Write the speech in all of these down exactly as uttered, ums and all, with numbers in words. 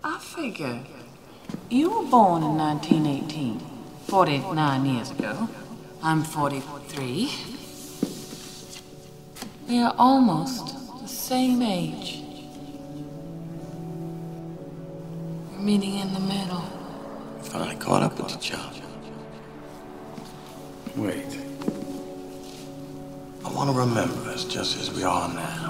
I figure you were born in nineteen eighteen, forty-nine years ago. I'm forty-three. We are almost the same age. We're meeting in the middle. Finally caught up with each other. Wait. I want to remember us just as we are now.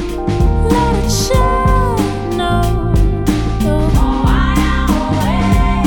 Let it shine on.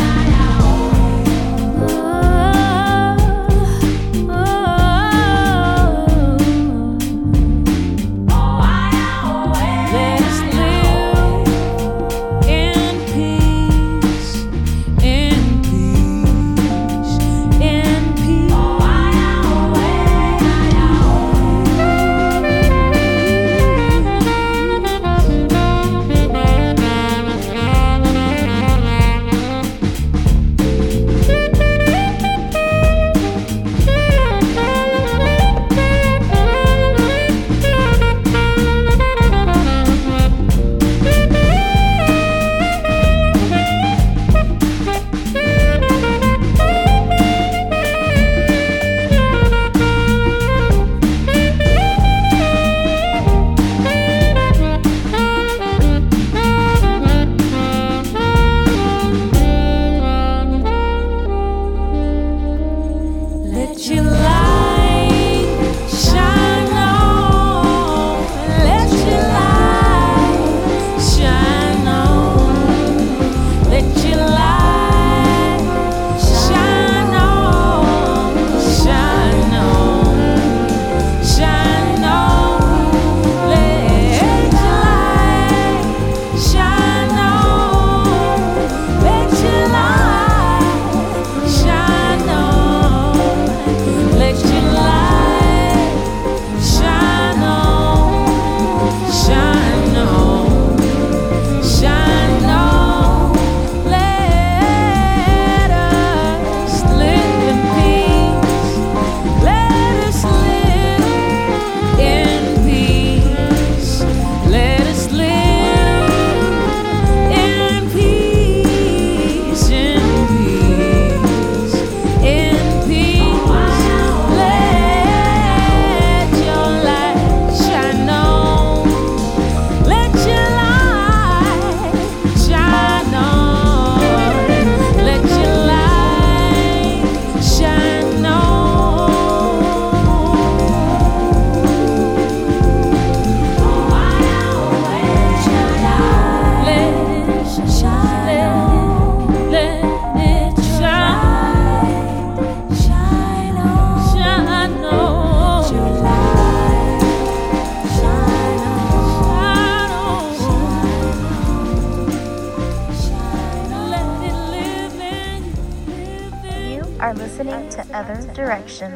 are listening to Other Directions.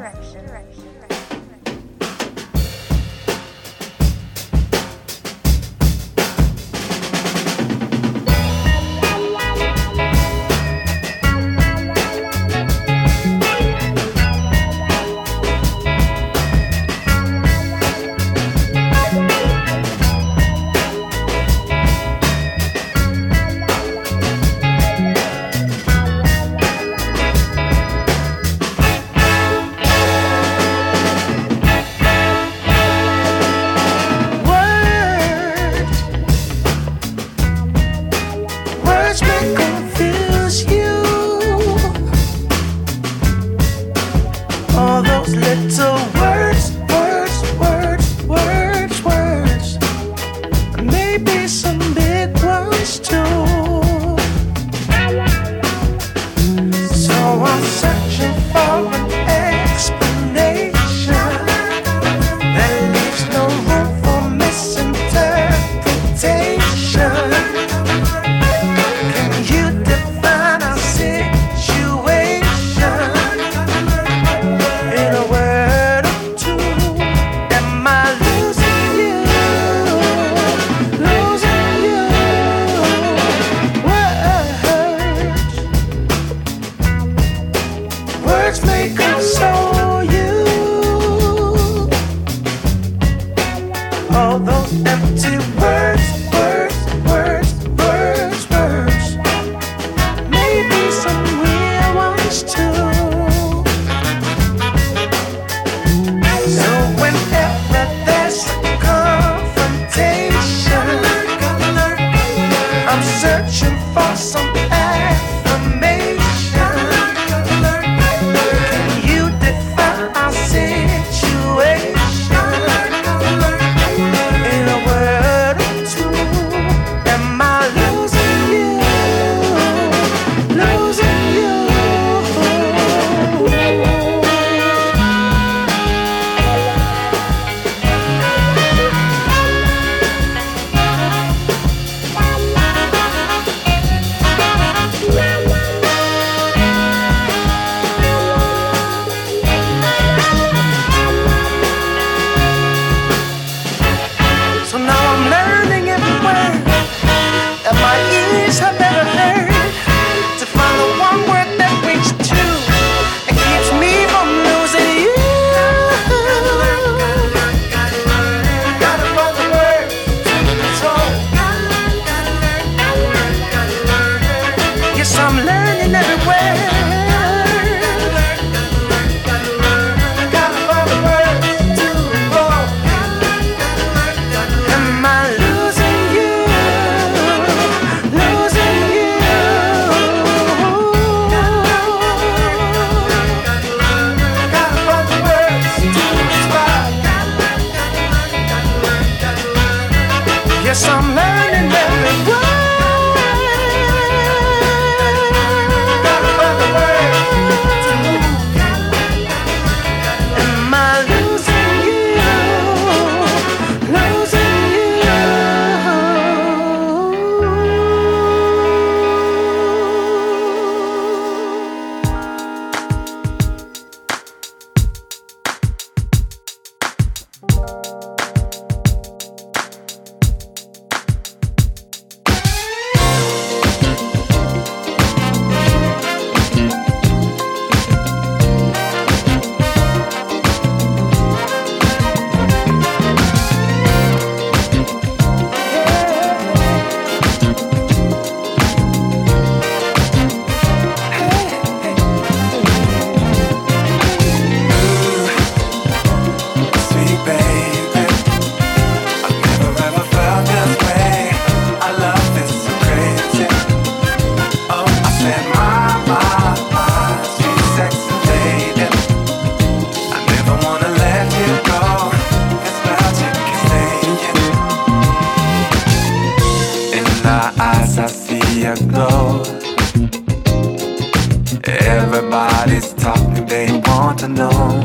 Everybody's talking, they want to know.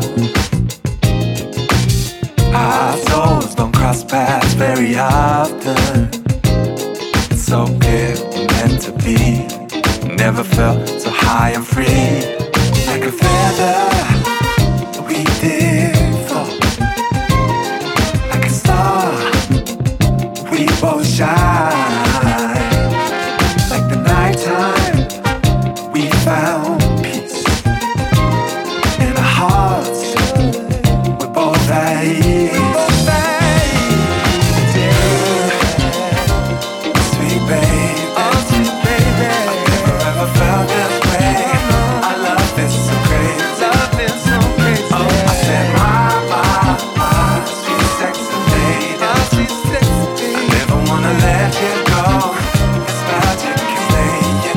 Our souls don't cross paths very often. It's so clear we're meant to be. Never felt so high and free, like a together, we did fall. Like a star, we both shine. Like the nighttime, we found peace. In our hearts, we're both at ease. Sweet baby, oh sweet baby, I've never ever felt this way. Our love is so crazy, love is so crazy. Oh, I said my, my, my sweet sexy lady, my sweet sexy lady. I never wanna let you go. It's magic is laying.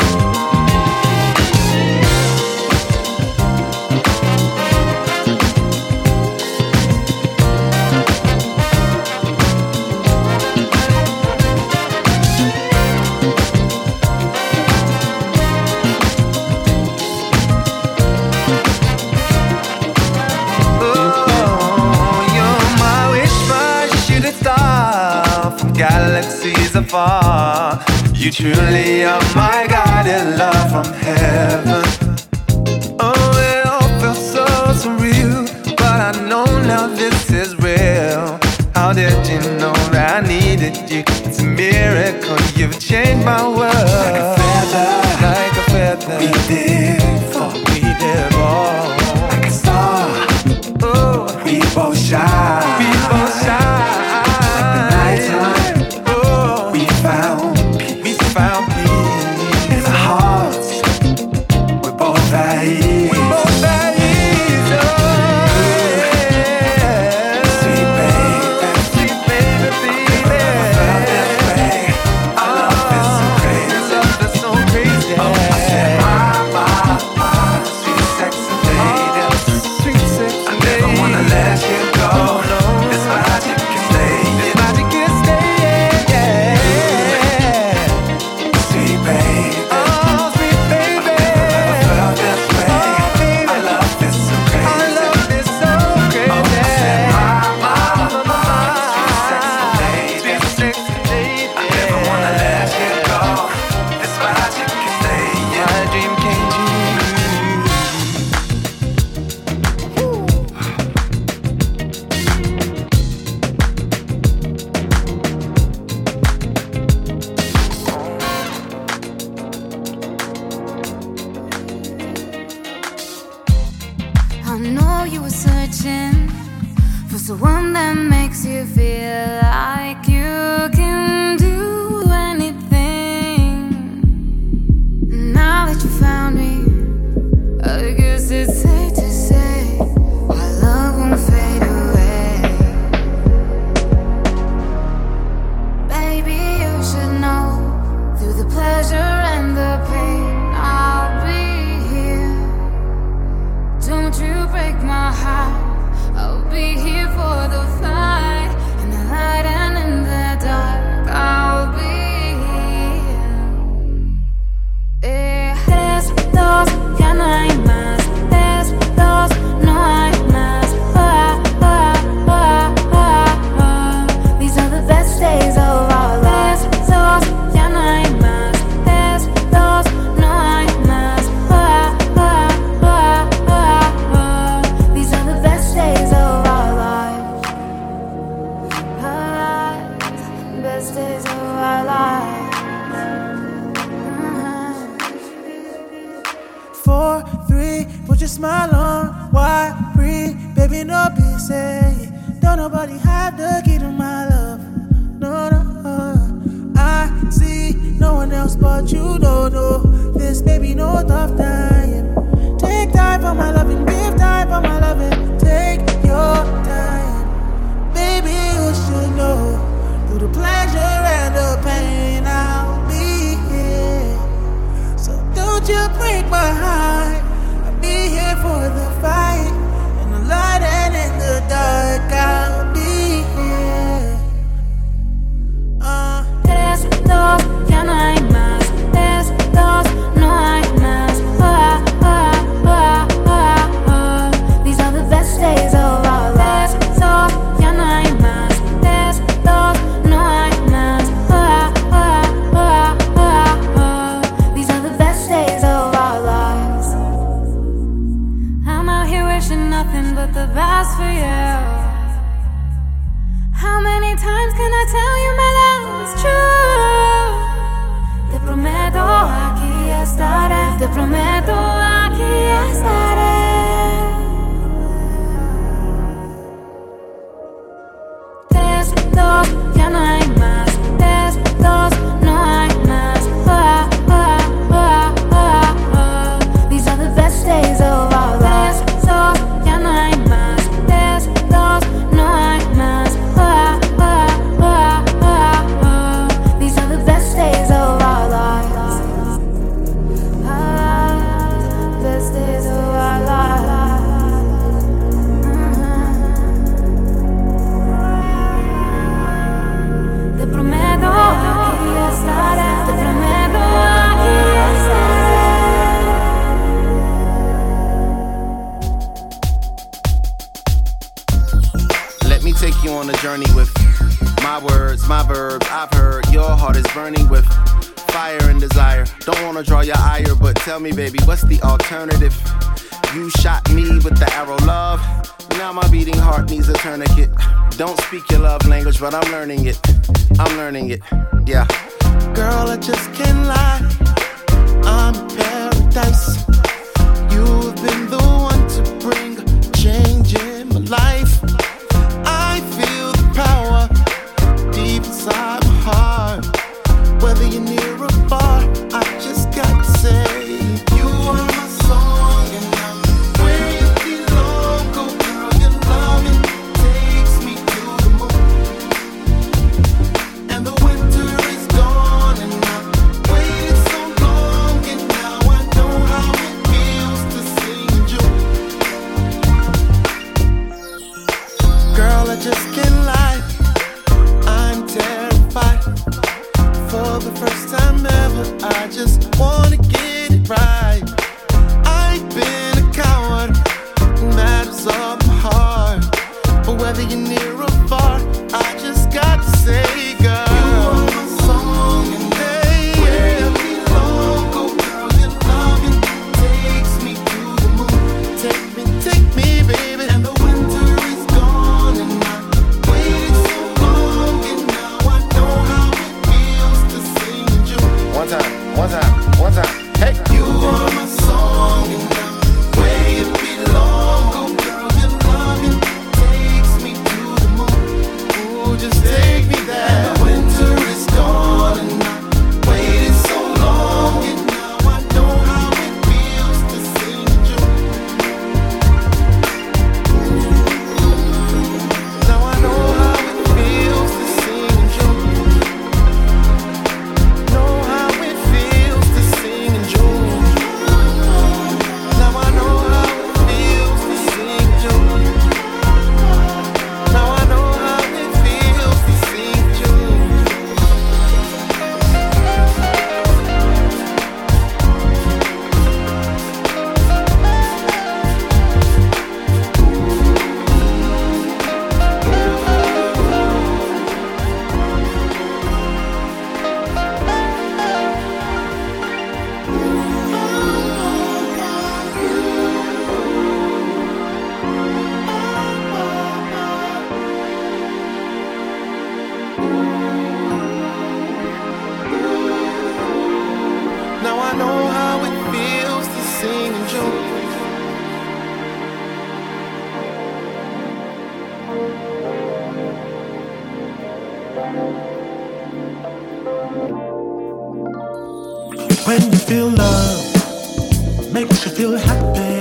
Galaxies afar, you truly are my guided love from heaven. Oh, it all feels so surreal, but I know now this is real. How did you know that I needed you? It's a miracle, you've changed my world. Like a feather, like a feather, we did fall, we did fall. Like a star, oh, we both shine, we both shine. Like the nighttime, we found peace, we found peace. In our hearts, we're both at ease. We're both at ease, oh yeah. Sweet baby, sweet baby, baby. I never felt this way. Our love is so crazy, love is so crazy. Oh, I said my, my, my sweet sexy lady, oh, sweet sexy lady. I never wanna let you go. Oh, no. This magic is staying, this magic is staying. I know you were searching for someone that makes you feel like you can do anything. Now that you found me, I guess it's safe to say our love won't fade away. Baby, you should know, through the pleasure and the pain, I'll be here. Don't you break my heart, I'll be here for the fight. In the light and in the dark, I'll be here. Eh, estos ya no hay más, estos no hay más. Ah, ah, ah, ah, ah. These are the best days of our lives. Estos ya no hay más, estos no hay más. Ah, ah, ah, ah, ah. These are the best days of our lives. Our lives, best days of our lives. Four, three, put your smile on. Why breathe, baby, no busy. Don't nobody have the key to my love. No, no, I see no one else but you. No, no, this baby, no tough time. Take time for my loving, give time for my loving. Take your time, baby, you should know. Through the pleasure and the pain, I'll be here. So don't you break my heart, I'll be here for the fight. In the light and in the dark, I'll be here. Uh. Estos ya no hay más, estos no hay más. Ah, ah, ah, ah, ah. These are the best days of our lives. Estos ya no hay más, estos no hay más. Ah, ah, ah, ah, ah. These are the best days of our lives. I'm out journey with my words, my verbs. I've heard your heart is burning with fire and desire. Don't wanna draw your ire, but tell me, baby, what's the alternative? You shot me with the arrow, love. Now my beating heart needs a tourniquet. Don't speak your love language, but I'm learning it. I'm learning it, yeah. Girl, I just can't lie. I'm in paradise. You've been the one to bring a change in my life. I feel the power deep inside my heart. Whether you're near or far, I just got to say, you are my song and I'm where you belong. Go girl, your loving takes me to the moon. And the winter is gone and I've waited so long, and now I know how it feels to sing in June. Girl, I just can't lie, I'm terrified. For the first time ever, I just wanna get it right. I've been a coward, matters of my heart. But whether you're near or far, I just got to say, girl, you are my song and hey, where you belong. Go girl, your loving takes me to the moon. Take me, take me, baby. And the winter is gone and I waited so long, and now I know how it feels to sing in June. One time, one time, one time. Hey, You are my song and I'm where you belong. Go girl, your loving takes me to the moon. Ooh, just take me there. And the winter is gone and I waited so long, and now I know how it feels to sing in June. Now I know how it feels to sing in June. Know how it feels to sing in June. Now I know how it feels to sing in June. Now I know how it feels to sing in June. Now I know how it feels to sing in June. When you feel love, makes you feel happy.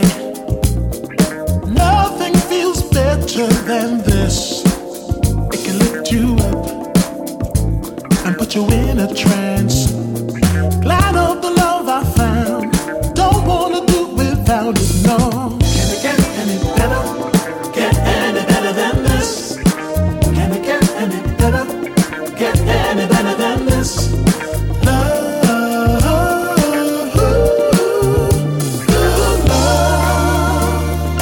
Nothing feels better than this. It can lift you up and put you in a trance. Glad of the love I found. Don't wanna do without it, no. Can it get any better? Get any better than this? Can it get any better? Get any better than this? Love, love.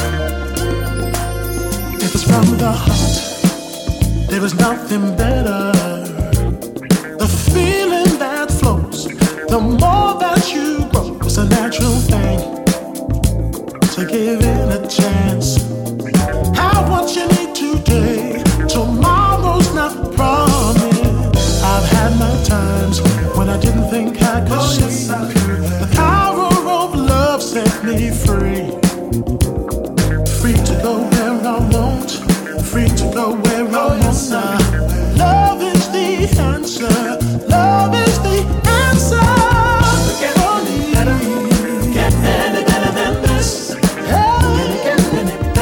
If it's from the heart, there is nothing better. The feeling that flows, the more that you grow, it's a natural thing to give it a chance. Have what you need today, tomorrow's not promised. I've had my times when I didn't think I could oh, see. Yes, I could. The power of love set me free. Free to go where I want, free to go where I want now. Love is the answer, love is the answer. Get any better, get any better than this. Can it get any better?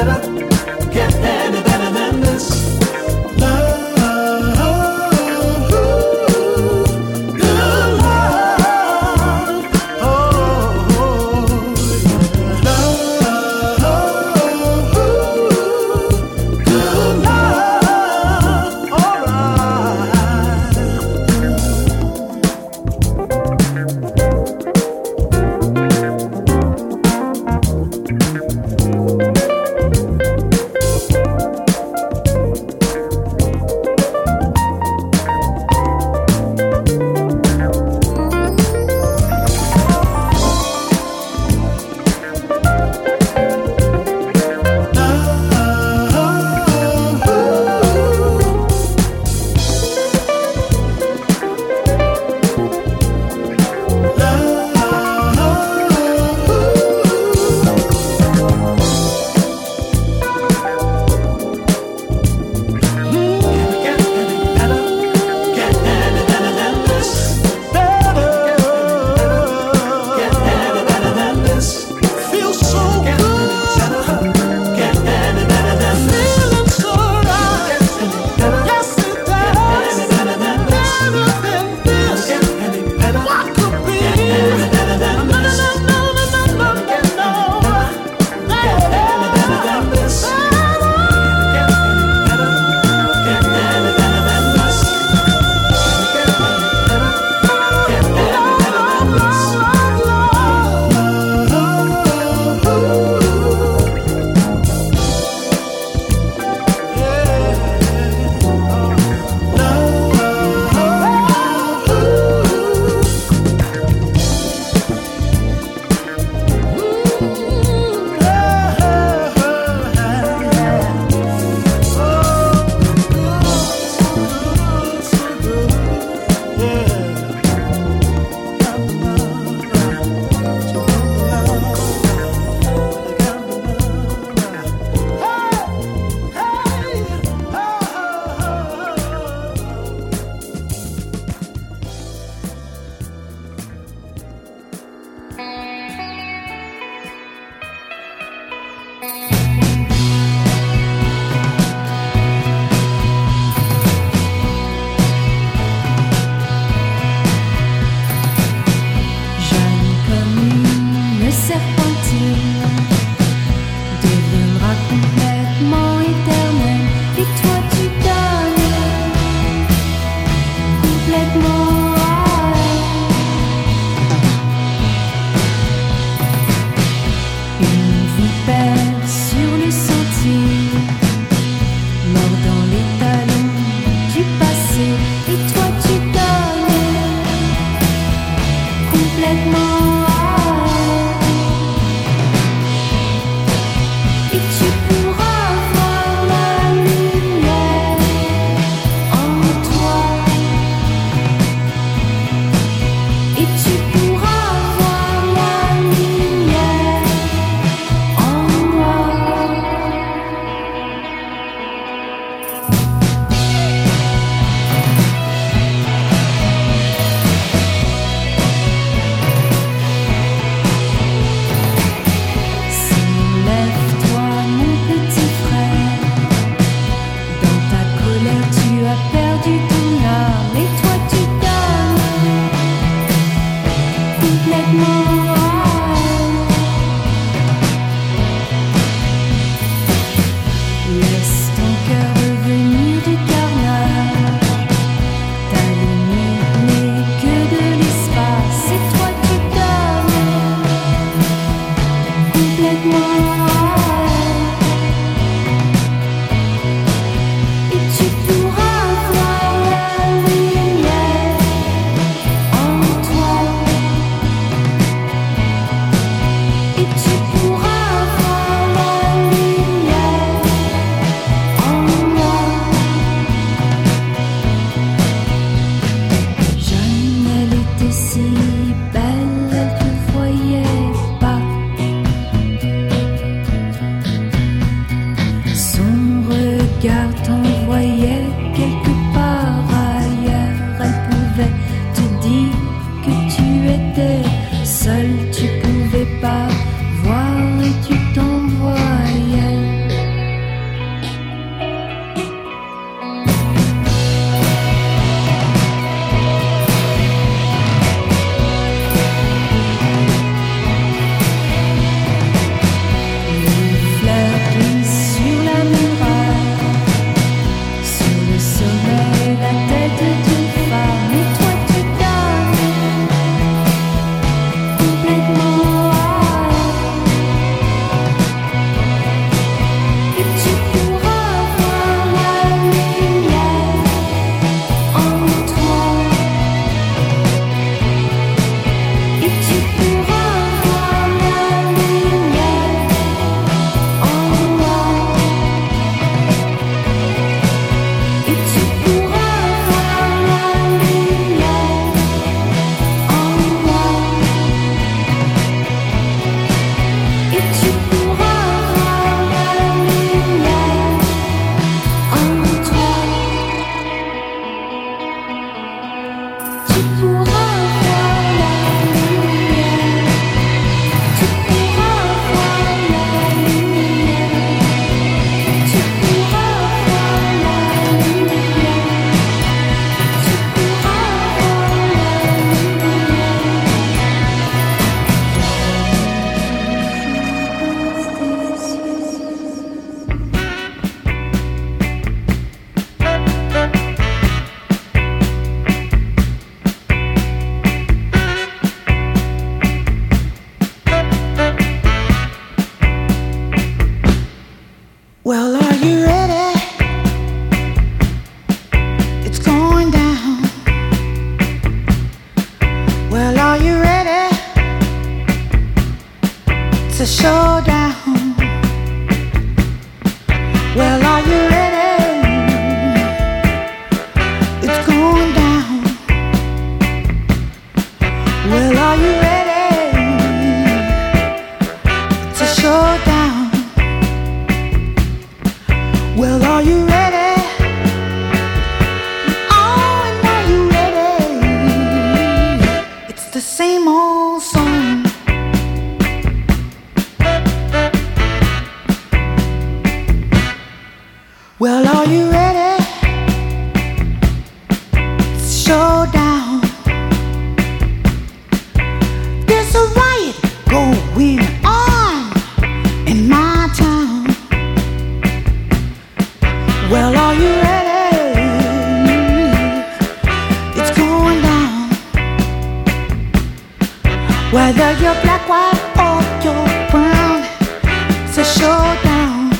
you're black, white, or you're brown, it's a showdown.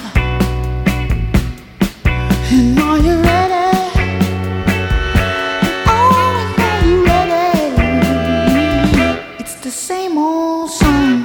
And are you ready? Oh, are you ready? It's the same old song.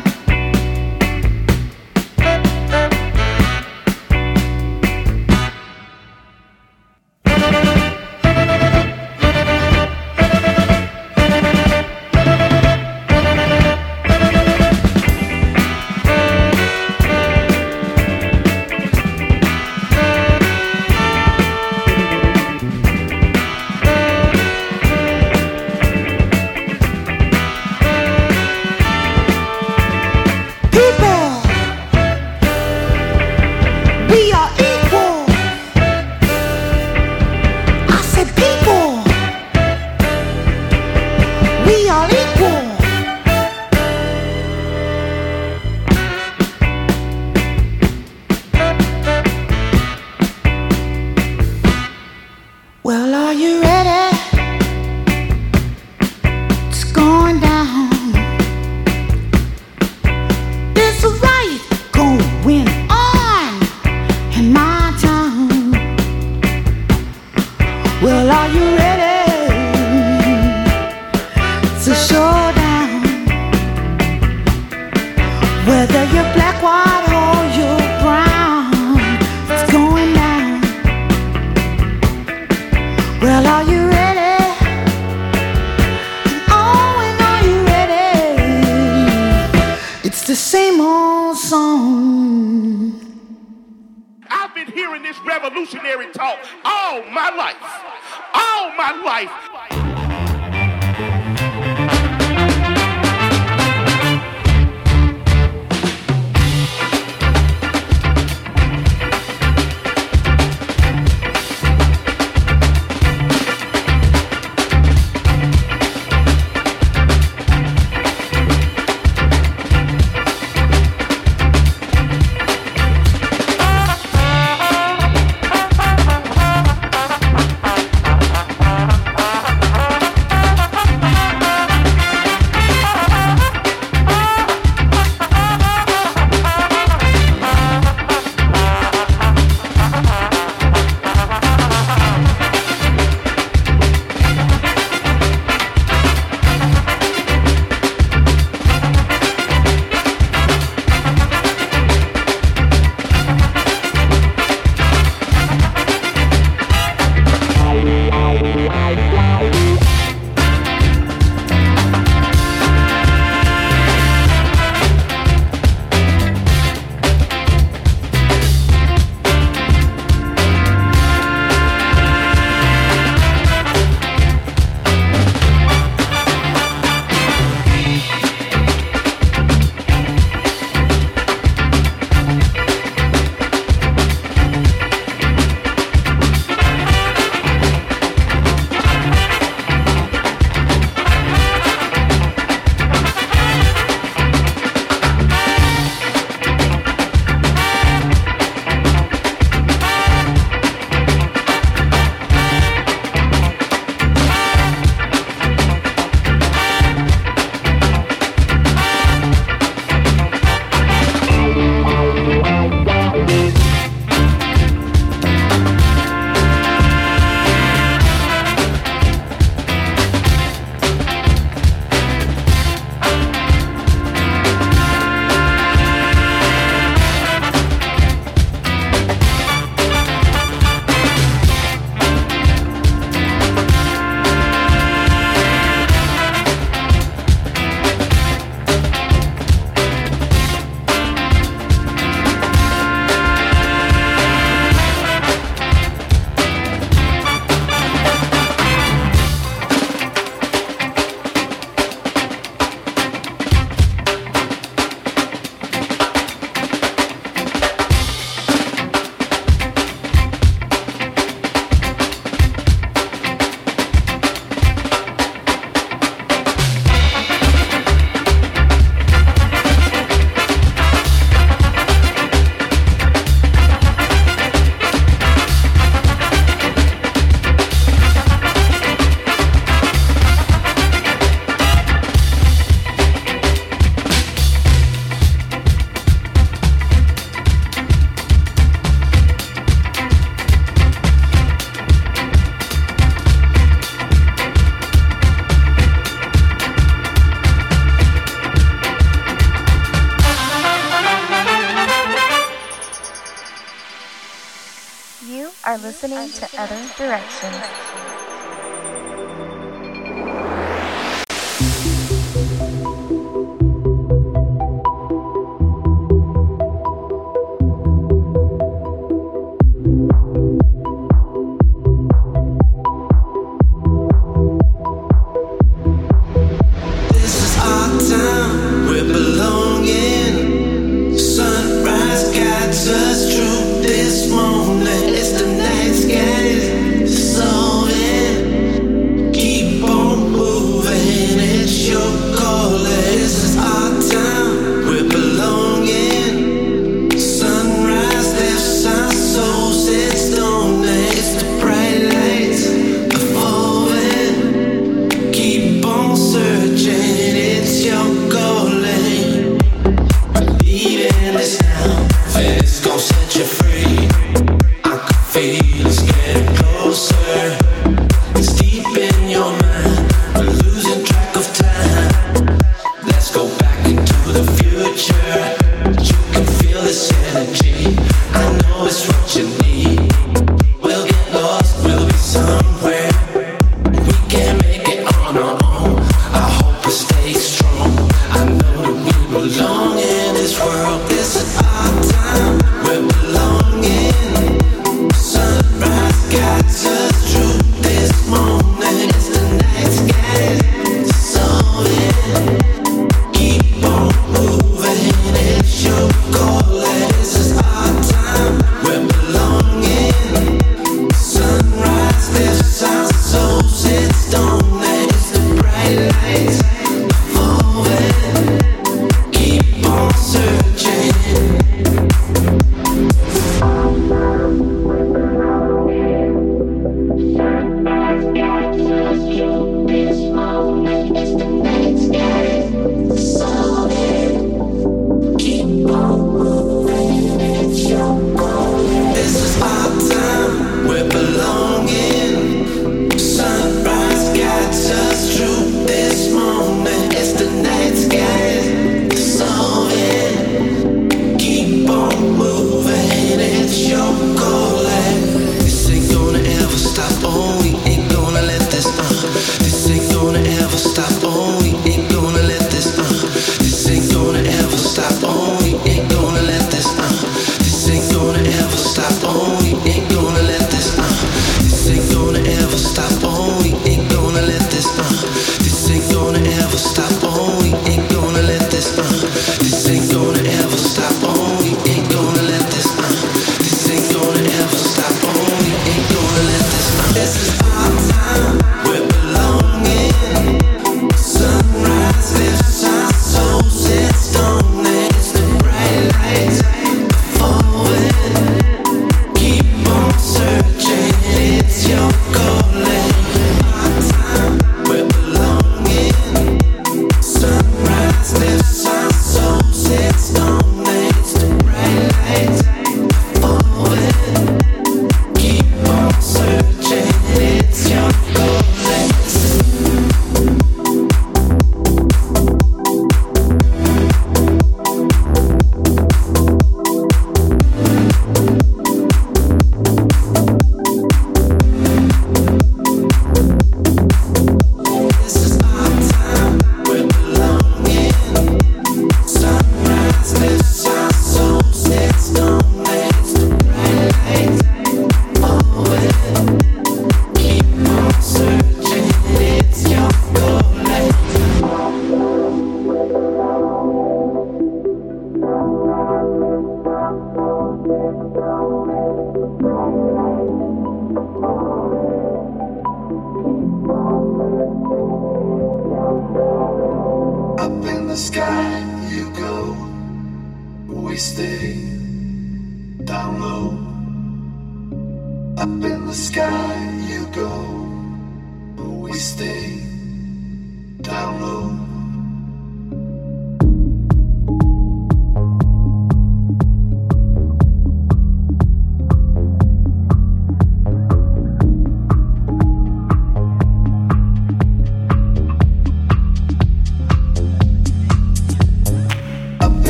Revolutionary talk all my life, all my life. are listening to Other Direction.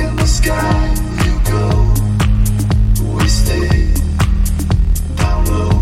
Sky, you go, we stay down low.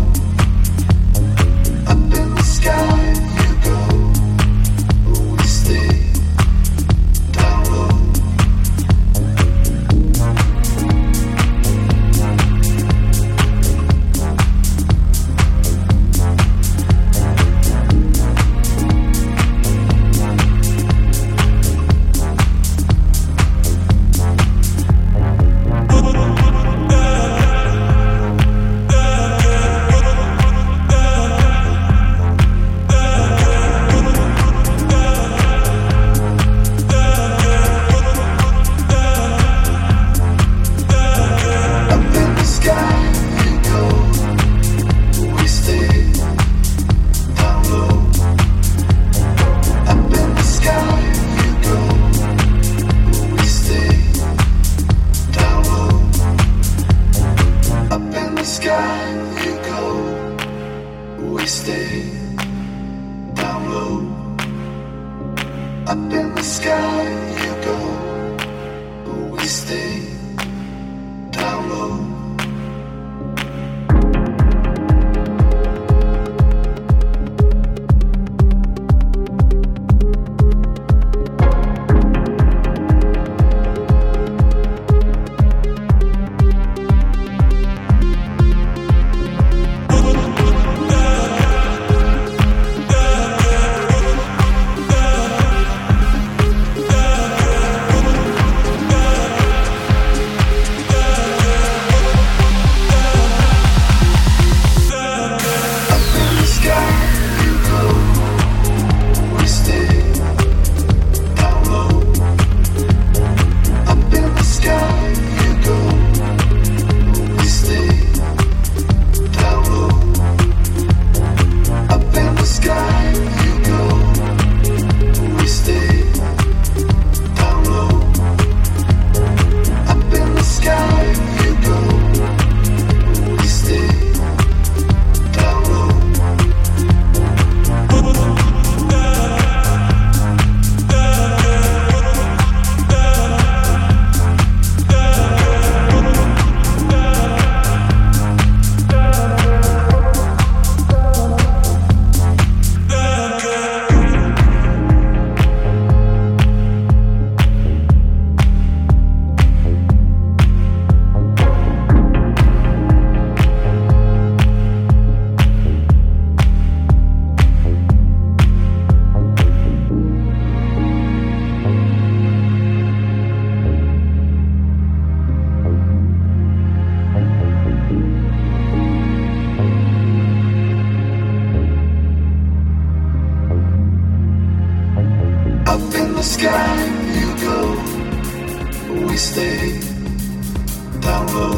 we stay down low.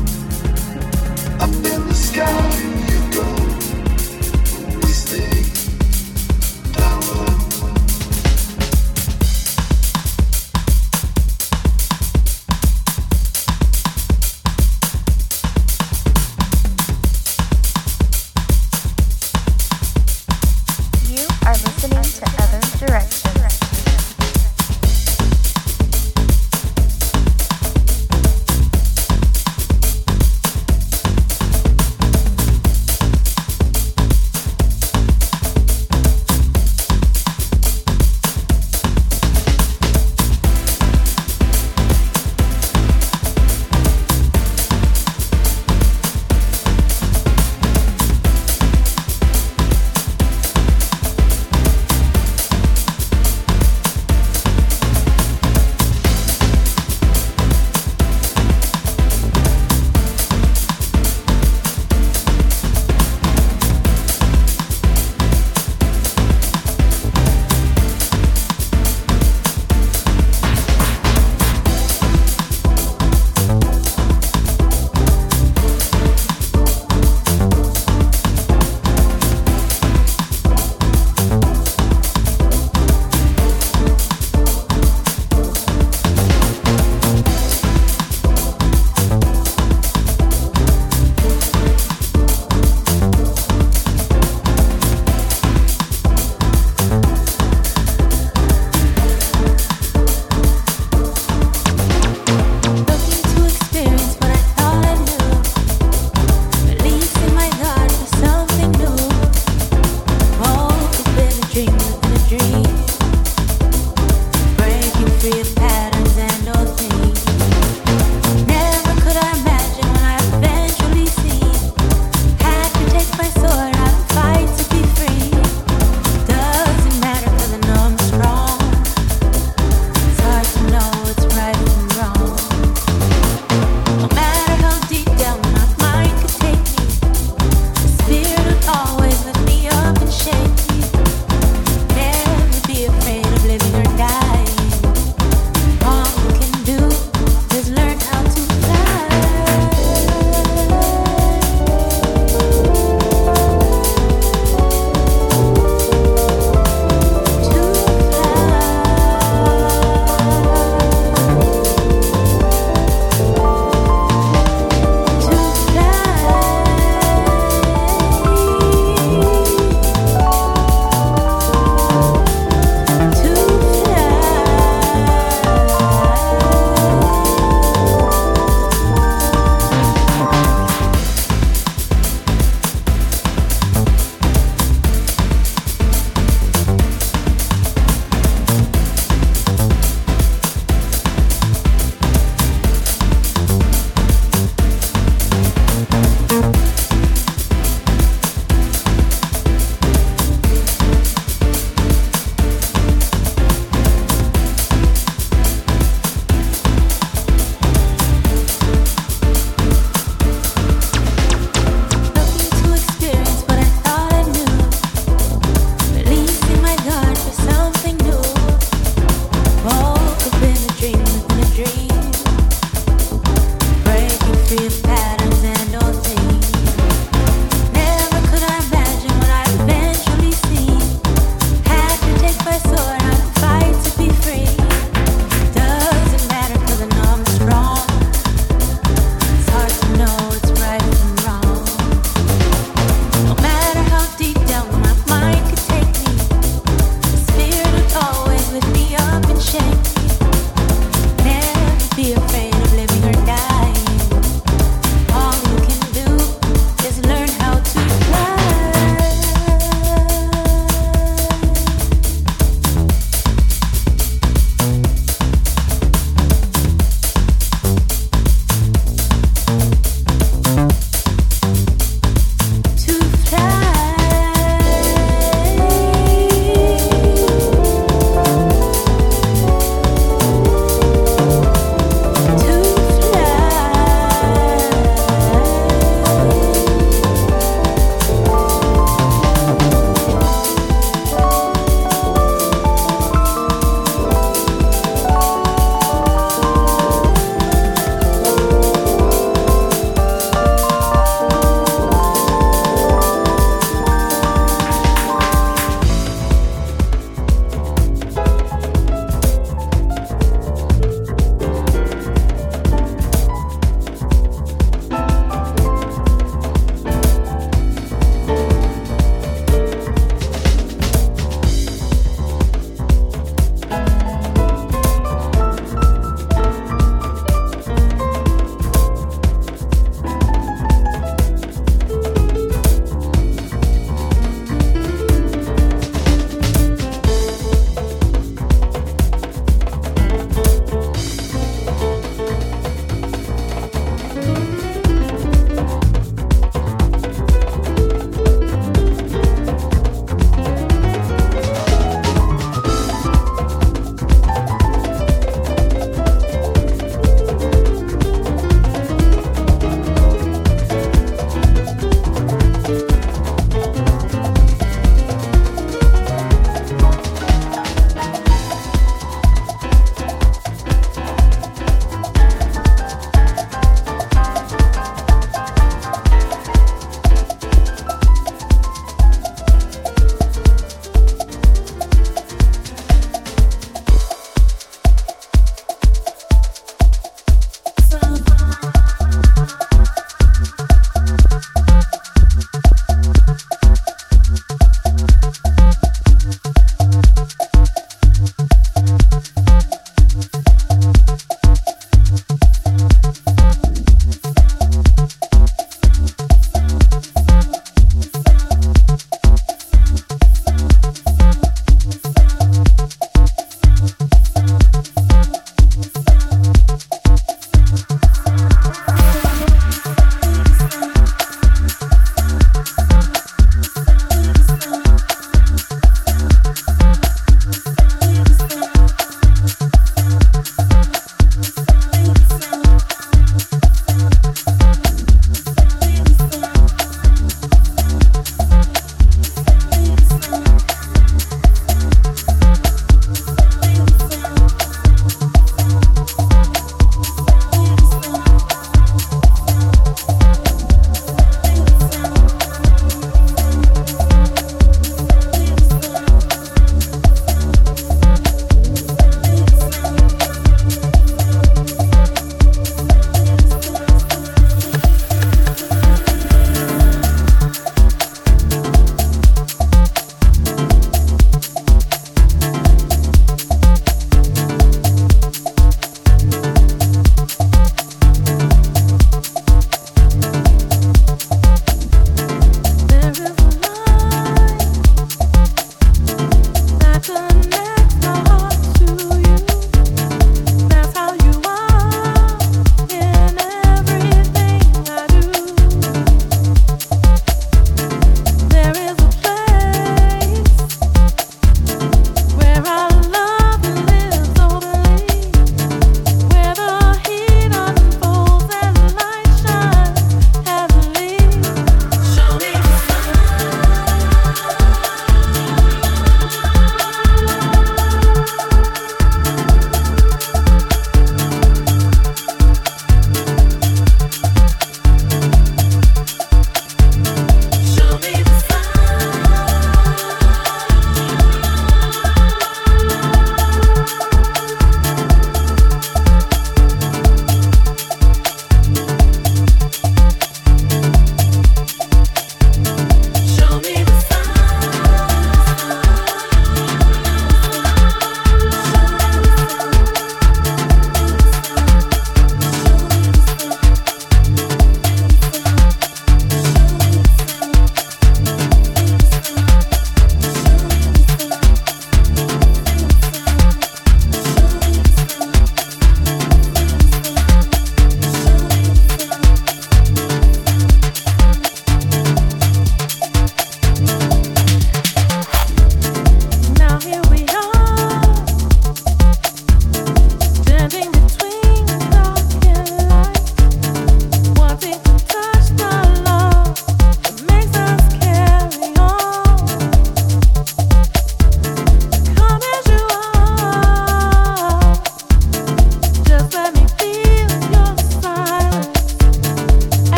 Up in the sky you go. We stay down low. You are listening to Other Directions.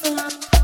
Bye.